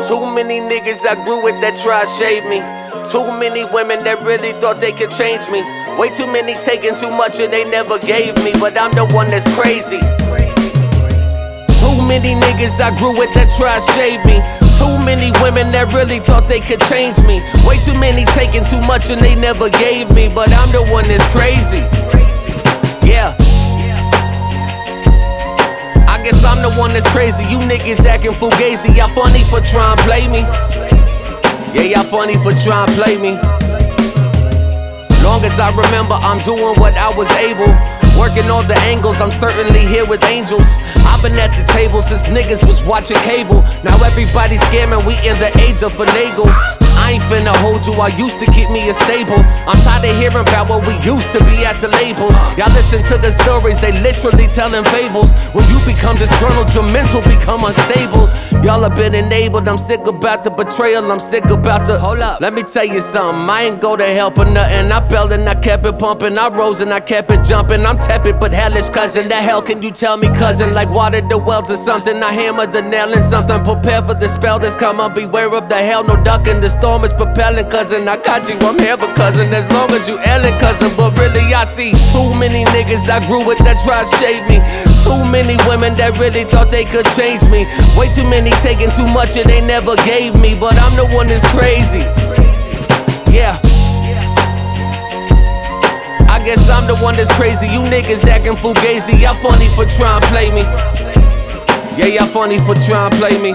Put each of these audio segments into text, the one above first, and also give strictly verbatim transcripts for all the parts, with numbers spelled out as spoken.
Too many niggas I grew with that try to shade me. Too many women that really thought they could change me. Way too many taking too much and they never gave me, but I'm the one that's crazy. Too many niggas I grew with that try to shade me. Too many women that really thought they could change me. Way too many taking too much and they never gave me, but I'm the one that's crazy. Yeah. I guess I'm the one that's crazy. You niggas acting fugazi. Y'all funny for trying to play me. Yeah, y'all funny for trying to play me. Long as I remember, I'm doing what I was able. Working all the angles, I'm certainly here with angels. I've been at the table since niggas was watching cable. Now everybody's scamming, we in the age of finagles. I ain't finna hold you, I used to keep me a stable. I'm tired of hearing about what we used to be at the labels. Y'all listen to the stories, they literally telling fables. When you become disgruntled, your mental become unstable. Y'all have been enabled, I'm sick about the betrayal. I'm sick about the, hold up, let me tell you something. I ain't go to hell for nothing. I fell and I kept it pumping. I rose and I kept it jumping. I'm tepid but hellish cousin. The hell can you tell me cousin? Like watered the wells or something. I hammered the nail in something. Prepare for the spell that's coming. Beware of the hell, no ducking. The storm is propelling, cousin. I got you, I'm here for cousin. As long as you ailing, cousin. But really I see too many niggas I grew with that try to shade me. Too many women that really thought they could change me. Way too many taking too much and they never gave me, but I'm the one that's crazy. Yeah. I guess I'm the one that's crazy. You niggas acting fugazi. Y'all funny for trying to play me. Yeah, y'all funny for trying to play me.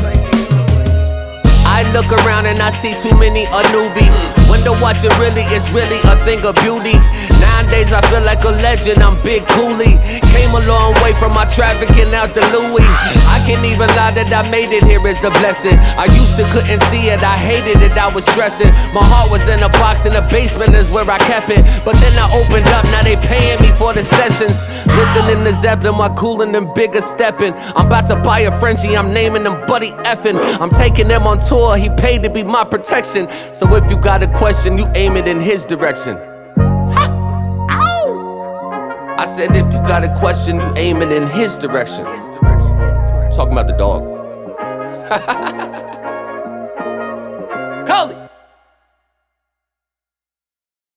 I look around and I see too many a newbie. Window watching really, it's really a thing of beauty. Nowadays I feel like a legend, I'm Big Cooley. Came a long way from my trafficking out to Louis. I can't even lie that I made it here is a blessing. I used to couldn't see it, I hated it, I was stressing. My heart was in a box in the basement is where I kept it. But then I opened up, now they paying me for the sessions. Listening to Zeppelin, my coolin' and bigger steppin'. I'm about to buy a Frenchie, I'm naming him Buddy Effin'. I'm taking him on tour, he paid to be my protection. So if you got a question, you aim it in his direction. I said if you got a question, you aim it in his direction. Talking about the dog.